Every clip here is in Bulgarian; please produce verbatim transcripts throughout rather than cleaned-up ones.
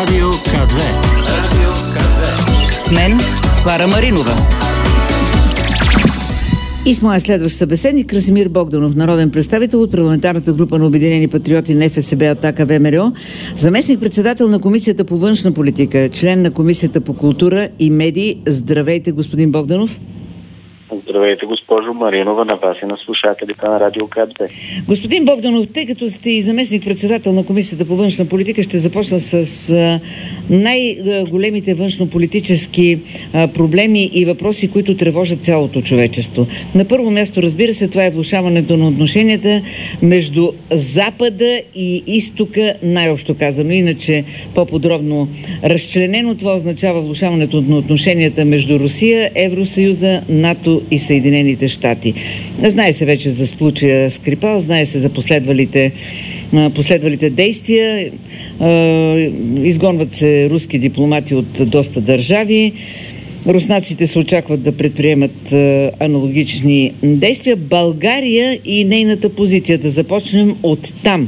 Радио Ка две. Радио Ка две. С мен Клара Маринова. И с моя следващ събеседник Красимир Богданов, народен представител от парламентарната група на Обединени патриоти на Еф Ес Бе Атака ВМРО, заместник-председател на Комисията по външна политика, член на Комисията по култура и медии. Здравейте, господин Богданов. Здравейте, госпожо Маринова, на вас и на слушателите на Радио Ка две. Господин Богданов, тъй като сте и заместник-председател на Комисията по външна политика, ще започна с а, най-големите външнополитически а, проблеми и въпроси, които тревожат цялото човечество. На първо място, разбира се, това е влошаването на отношенията между Запада и Изтока, най-общо казано. Иначе по-подробно разчленено, това означава влошаването на отношенията между Русия, Евросъюза, НАТО и Съединените щати. Знае се вече за случая Скрипал, знае се за последвалите, последвалите действия. Изгонват се руски дипломати от доста държави. Руснаците се очакват да предприемат аналогични действия. България и нейната позиция. Да започнем от там.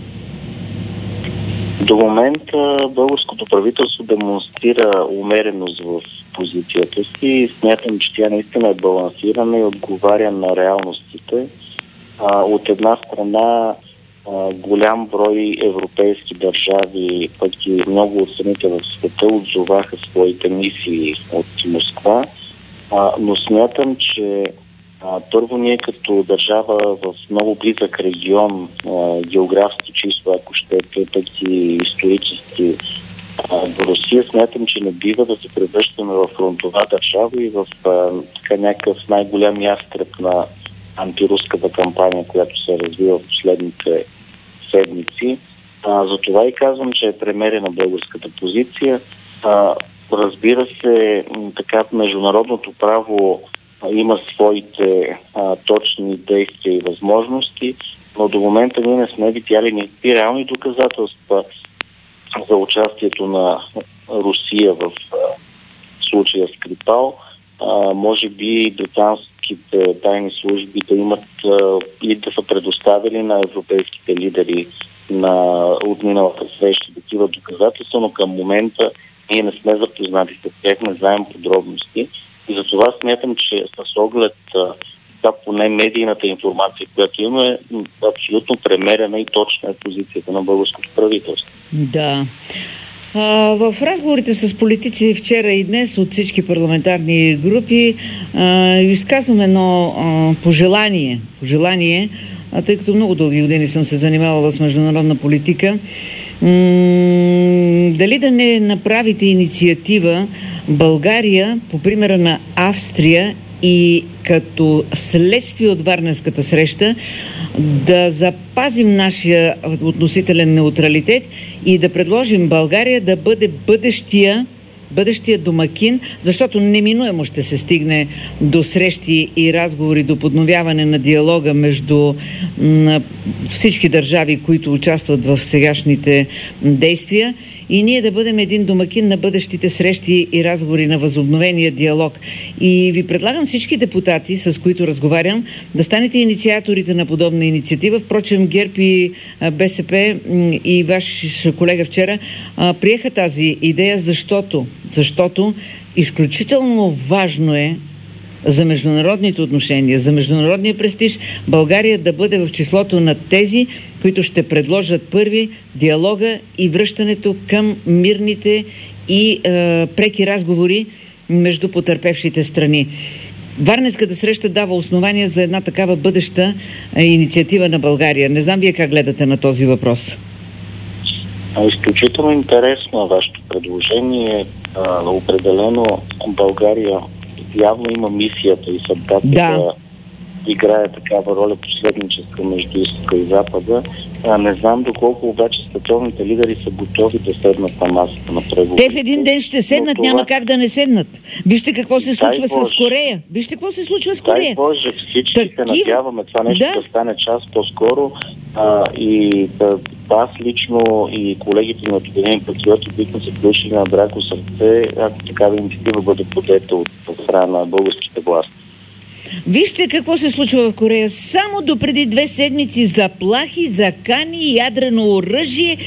До момента българското правителство демонстрира умереност в позицията си и смятам, че тя наистина е балансирана и отговаря на реалностите. А, от една страна а, голям брой европейски държави, пък и много от страните в света отзоваха своите мисии от Москва, а, но смятам, че а, първо ние като държава в много близък регион, а, географски чисто, ако щете, пък и исторически, в Русия, смятам, че не бива да се превръщаме в фронтова държава и в а, така някакъв най-голям ястреб на антируската кампания, която се развива в последните седмици. А, затова и казвам, че е премерена българската позиция. А, разбира се, така международното право а, има своите а, точни действия и възможности, но до момента ние не сме видяли никакви реални доказателства за участието на Русия в а, случая Скрипал. А, може би британските тайни служби да имат а, или да са предоставили на европейските лидери на отминалата среща такива доказателства, но към момента ние не сме запознати с тях, не знаем подробности. И затова смятам, че с оглед да, поне медийната информация, която има, е абсолютно премерена и точна е позицията на българското правителство. Да. А, в разговорите с политици вчера и днес от всички парламентарни групи а, изказвам едно а, пожелание, пожелание а, тъй като много дълги години съм се занимавала с международна политика, м- дали да не направите инициатива България, по примера на Австрия, и като следствие от Варненската среща да запазим нашия относителен неутралитет и да предложим България да бъде бъдещия бъдещия домакин, защото неминуемо ще се стигне до срещи и разговори, до подновяване на диалога между м, всички държави, които участват в сегашните действия, и ние да бъдем един домакин на бъдещите срещи и разговори на възобновения диалог. И ви предлагам всички депутати, с които разговарям, да станете инициаторите на подобна инициатива. Впрочем, ГЕРБ и Бе Се Пе и ваш колега вчера приеха тази идея, защото, защото изключително важно е за международните отношения, за международния престиж, България да бъде в числото на тези, които ще предложат първи диалога и връщането към мирните и е, преки разговори между потърпевшите страни. Варненската среща дава основания за една такава бъдеща е, инициатива на България. Не знам вие как гледате на този въпрос. Изключително интересно вашето предложение. А, определено България явно има мисията и съдбата да. да играе такава роля посредническа между Изтока и Запада. А, не знам доколко обаче световните лидери са готови да седнат на масата на преговорите. Те в един ден ще седнат, това... няма как да не седнат. Вижте какво се случва с Корея. Вижте какво се случва с Корея. Дай Боже, всички Такива... се надяваме това нещо да, да стане час по-скоро. А, и да, аз лично и колегите ми от Обединени патриоти бихме се включили на драго сърце, ако такава инициатива бъде подета от страна на българските власти. Вижте какво се случва в Корея. Само допреди две седмици заплахи, закани, ядрено оръжие,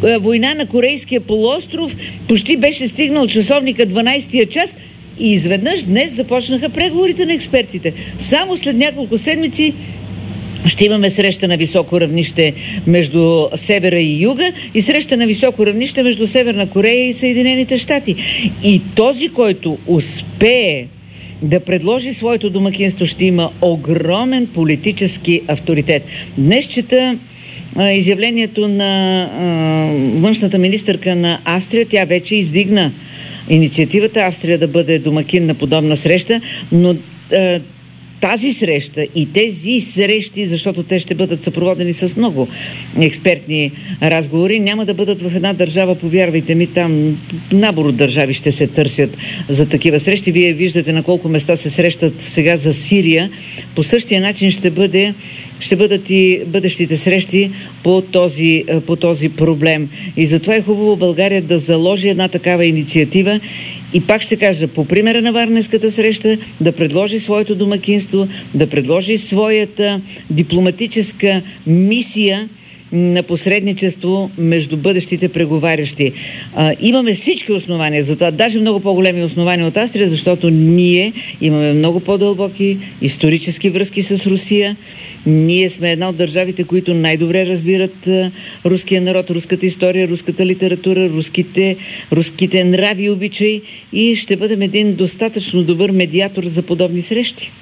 война на Корейския полуостров, почти беше стигнал часовника дванайсетия час и изведнъж днес започнаха преговорите на експертите. Само след няколко седмици ще имаме среща на високо равнище между Севера и Юга и среща на високо равнище между Северна Корея и Съединените щати. И този, който успее да предложи своето домакинство, ще има огромен политически авторитет. Днес чета а, изявлението на а, външната министърка на Австрия. Тя вече издигна инициативата Австрия да бъде домакин на подобна среща, но а, тази среща и тези срещи, защото те ще бъдат съпроводени с много експертни разговори, няма да бъдат в една държава, повярвайте ми, там набор от държави ще се търсят за такива срещи. Вие виждате на колко места се срещат сега за Сирия. По същия начин ще бъде ще бъдат и бъдещите срещи по този, по този проблем. И затова е хубаво България да заложи една такава инициатива и пак ще кажа, по примера на Варненската среща, да предложи своето домакинство, да предложи своята дипломатическа мисия на посредничество между бъдещите преговарящи. А, имаме всички основания за това, даже много по-големи основания от Австрия, защото ние имаме много по-дълбоки исторически връзки с Русия. Ние сме една от държавите, които най-добре разбират а, руския народ, руската история, руската литература, руските, руските нрави и обичаи и ще бъдем един достатъчно добър медиатор за подобни срещи.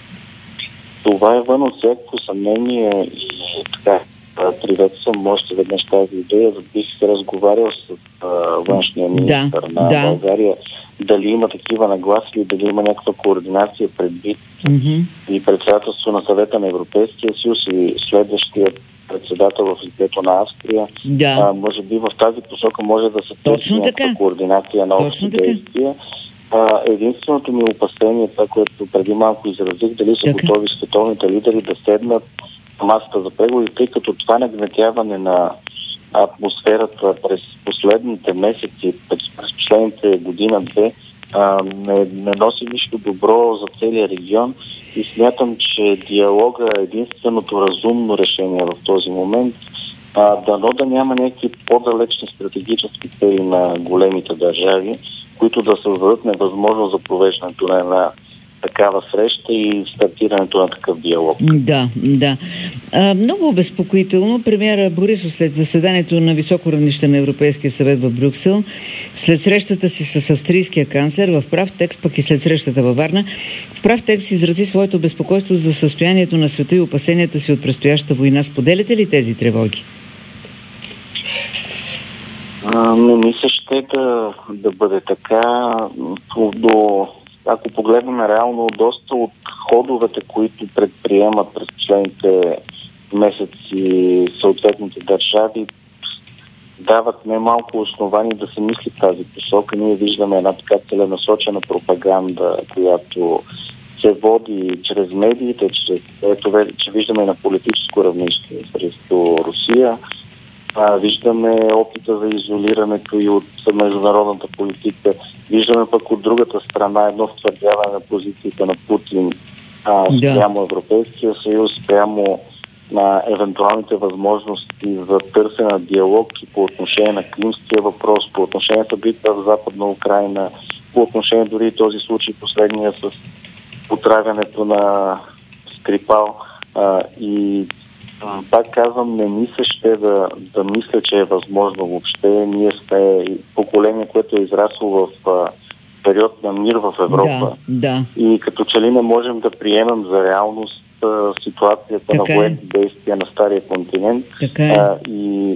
Това е вън от всяко съмнение и така. Приветствам още веднъж тази идея. Бих разговарял с а, външния министър да, на да. България, дали има такива нагласи или дали има някаква координация предвид mm-hmm. и председателство на Съвета на Европейския съюз и следващият председател в лицето на Австрия. Да. А, може би в тази посока може да се търси някаква координация на общи действия. А, единственото ми опасение, това, което преди малко изразих, дали са така готови световните лидери да седнат масата за преговори, тъй като това нагнетяване на атмосферата през последните месеци, през последните година-две, не, не носи нищо добро за целия регион и смятам, че диалога е единственото разумно решение в този момент. А, дано да няма някакви по-далечни стратегически цели на големите държави, които да създадат невъзможност за провеждането на една такава среща и стартирането на такъв диалог. Да, да. А, много обезпокоително премиера Борисов след заседанието на високо равнище на Европейския съвет в Брюксел, след срещата си с австрийския канцлер, в прав текст, пък и след срещата във Варна, в прав текст изрази своето безпокойство за състоянието на света и опасенията си от предстояща война. Споделяте ли тези тревоги? А, не мисля, ще да, да бъде така. До Ако погледнем реално, доста от ходовете, които предприемат през последните месеци съответните държави, дават немалко основания да се мисли в тази посока. Ние виждаме една така целенасочена пропаганда, която се води чрез медиите, чрез, ето, че виждаме на политическо равнище срещу Русия. А, виждаме опита за изолирането и от международната политика. Виждаме пък от другата страна едно втвърдяване на позицията на Путин а, спрямо да. Европейския съюз, спрямо на евентуалните възможности за търсене на диалог и по отношение на Кримския въпрос, по отношение на събитията в Западна Украйна, по отношение дори този случай последния с отравянето на Скрипал а, и пак казвам, не ми се ще да, да мисля, че е възможно въобще. Ние сме поколение, което е израсло в а, период на мир в Европа. Да, да. И като че ли не можем да приемем за реалност а, ситуацията така на военни действия на Стария континент. Така е. А, и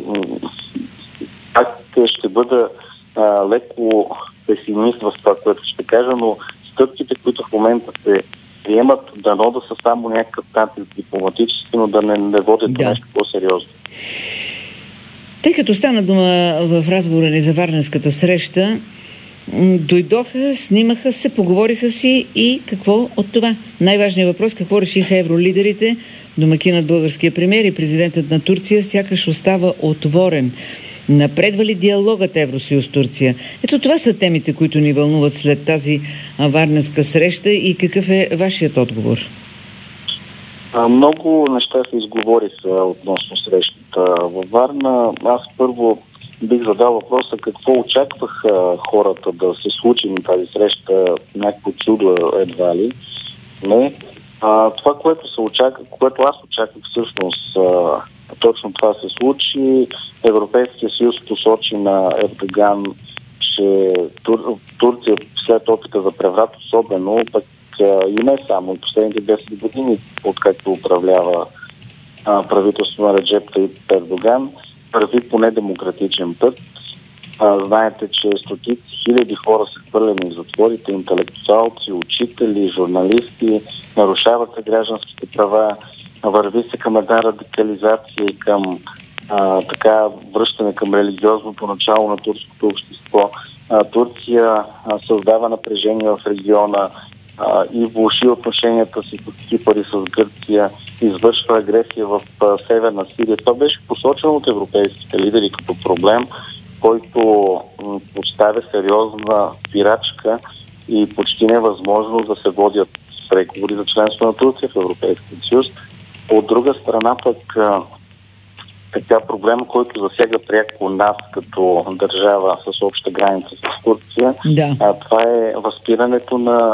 пак ще бъда а, леко песимист в това, което ще кажа, но стъпките, които в момента се приемат, дано да са само някакъв натиск дипломатически, но да не, не водят да. нещо по-сериозно. Тъй като стана дума в разговора ни за Варненската среща, дойдоха, снимаха се, поговориха си и какво от това? Най-важният въпрос, какво решиха евролидерите, домакинът българския премиер и президентът на Турция, сякаш остава отворен. Напредва ли диалогът Евросъюз-Турция? Ето това са темите, които ни вълнуват след тази варненска среща и какъв е вашият отговор? А, много неща се изговориха относно срещата във Варна. Аз първо бих задал въпроса какво очакваха хората да се случи на тази среща, някакво чудо едва ли. Не. А, това, което, се очаква, което аз очаквах всъщност, а, точно това се случи. Европейския съюз посочи на Ердоган, че Тур, Турция след опита за преврат особено, пък а, и не само, последните десет години, откакто управлява а, правителството на Реджеп Таип Ердоган, върви по недемократичен път. А, знаете, че стотици хиляди хора са хвърлени в затворите, интелектуалци, учители, журналисти, нарушават се гражданските права, върви се към една радикализация и към а, така връщане към религиозното начало на турското общество. А, Турция а, създава напрежение в региона а, и влоши отношенията си с Кипър и с Гърция, извършва агресия в а, Северна Сирия. Това беше посочено от европейските лидери като проблем, който м, поставя сериозна спирачка и почти невъзможно да се водят преговори за членство на Турция в Европейския съюз. От друга страна пък а, така проблем, който засяга пряко нас като държава с обща граница с Турция, да. а, това е възпирането на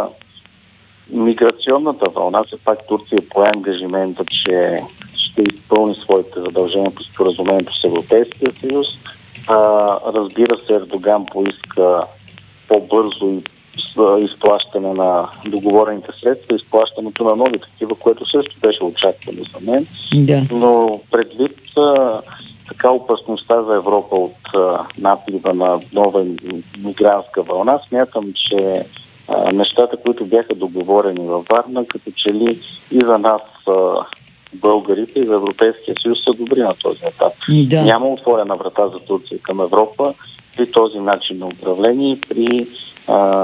миграционната вълна. Все пак Турция пое ангажимента, че ще изпълни своите задължения по споразумението с Европейския съюз. А, разбира се, Ердоган поиска по-бързо и изплащане на договорените средства, изплащането на нови такива, което също беше очаквано за мен. Да. Но предвид а, така опасността за Европа от а, наплива на нова мигрантска вълна, смятам, че а, нещата, които бяха договорени във Варна, като че ли и за нас а, българите и за Европейския съюз са добри на този етап. Да. Няма отворена врата за Турция към Европа при този начин на управление и при а,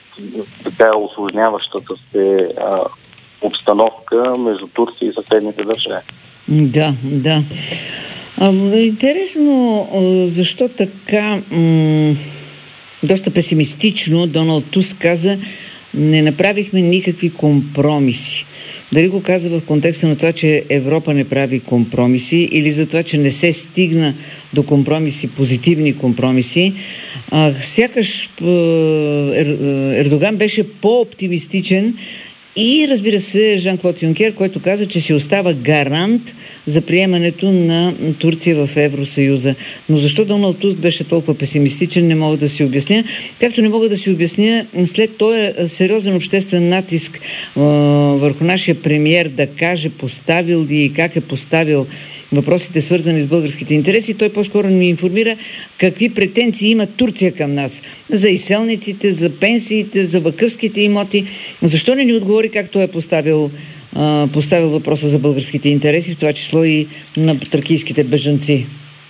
така усложняващата се а, обстановка между Турция и съседните държави. Да, да. А, интересно, защо така м- доста песимистично Доналд Туск каза: не направихме никакви компромиси. Дали го каза в контекста на това, че Европа не прави компромиси, или за това, че не се стигна до компромиси, позитивни компромиси? А, сякаш е, Ердоган беше по-оптимистичен и, разбира се, Жан-Клод Юнкер, който каза, че си остава гарант за приемането на Турция в Евросъюза. Но защо Доналд Туск беше толкова песимистичен, не мога да си обясня. Както не мога да си обясня след този сериозен обществен натиск е, върху нашия премиер да каже поставил ли и как е поставил въпросите, свързани с българските интереси. Той по-скоро ни информира какви претенции има Турция към нас. За изселниците, за пенсиите, за вакъфските имоти. Защо не ни отговори как той е поставил, а, поставил въпроса за българските интереси, в това число и на тракийските бежанци?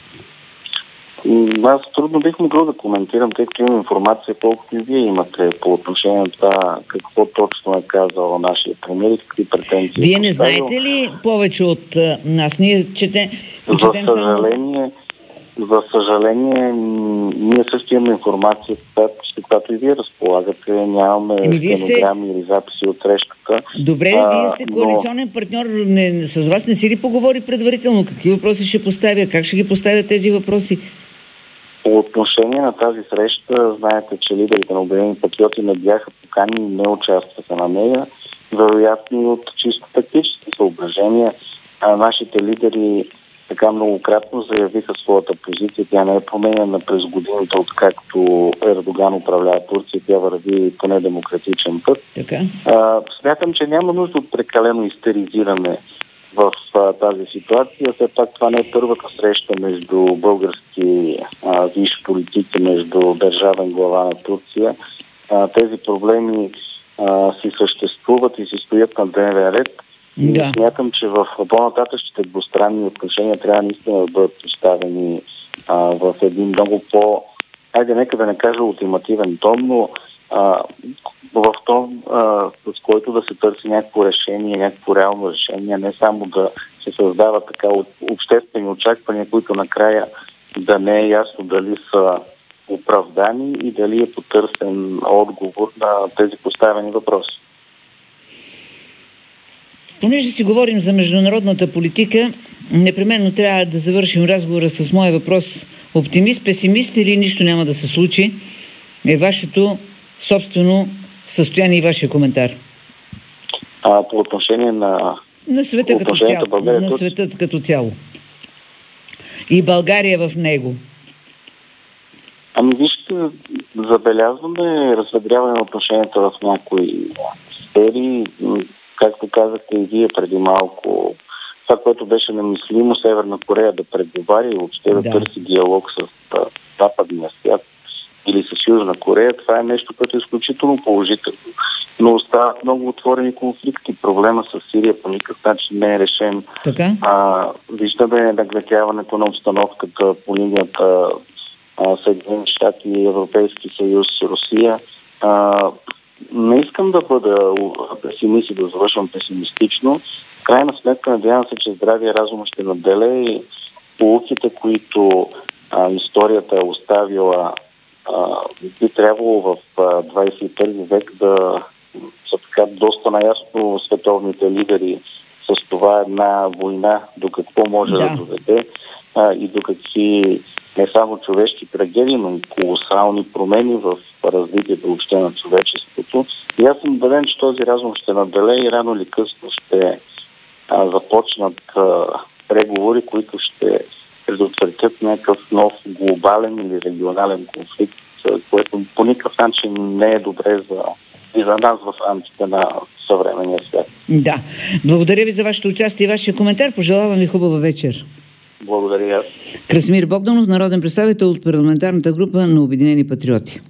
Аз трудно бих могъл да коментирам, тъй като имам информация, колкото и вие имате по отношение на това какво точно е казал нашия премиер и какви претенции. Вие не знаете ли повече от а, нас? Ние чете, за съжаление, за съжаление, ние също имаме информация, с която и вие разполагате. Нямаме стенограми сте... или записи от срещата. Добре, а, вие сте коалиционен но... партньор. Не, с вас не си ли поговори предварително? Какви въпроси ще поставя? Как ще ги поставя тези въпроси? По отношение на тази среща, знаете, че лидерите на Обединени патриоти не бяха поканени и не участваха на нея. Вероятно и от чисто тактически съображения. А нашите лидери така многократно заявиха своята позиция. Тя не е променена през годините, откакто Ердоган управлява Турция. Тя върви по недемократичен път. Така. А, смятам, че няма нужда от прекалено истеризиране в а, тази ситуация. Все пак това не е първата среща между български а, висши политики, между държавен глава на Турция. А, тези проблеми а, си съществуват и си стоят на дневен ред. Да. Смятам, че в по-нататъчните двустранни отношения трябва наистина да бъдат поставени а, в един много по... Айде, нека да не кажа ултимативен тон, но а, в тон, а, с който да се търси някакво решение, някакво реално решение, не само да се създава така обществени очаквания, които накрая да не е ясно дали са оправдани и дали е потърсен отговор на тези поставени въпроси. Понеже си говорим за международната политика, непременно трябва да завършим разговора с моя въпрос Оптимист, песимист или нищо няма да се случи, е вашето собствено състояние и вашия коментар. А, по отношение на... На света като цяло. България, на света като цяло. И България в него. Ами вижте, забелязваме разведряване на отношенията в някои сфери. Както казахте и вие преди малко, това, което беше немислимо Северна Корея да преговаря и въобще да, да търси диалог с а, западния свят или с Южна Корея, това е нещо, което е изключително положително. Но остават много отворени конфликти. Проблема с Сирия по никакъв начин не е решен. Така? А, виждаме нагнетяването на обстановката по линията Съединените щати, Европейски съюз, Русия. А, не искам да бъда песимист и да завършвам песимистично. В крайна сметка надявам се, че здравия разум ще наделе и поуките, които а, историята е оставила, а, би трябвало в а, двадесет и първи век да са така доста наясно световните лидери с това една война до какво може да, да доведе а, и до какви не само човешки трагедии, но и колосални промени в развитието въобще на човечеството. И аз съм убеден, че този разум ще наделе и рано или късно ще а, започнат а, преговори, които ще предотвратят някакъв нов глобален или регионален конфликт, което по никакъв начин не е добре за, и за нас в рамките на съвременния свят. Да. Благодаря ви за вашето участие и вашия коментар. Пожелавам ви хубава вечер. Благодаря. Красимир Богданов, народен представител от парламентарната група на Обединени патриоти.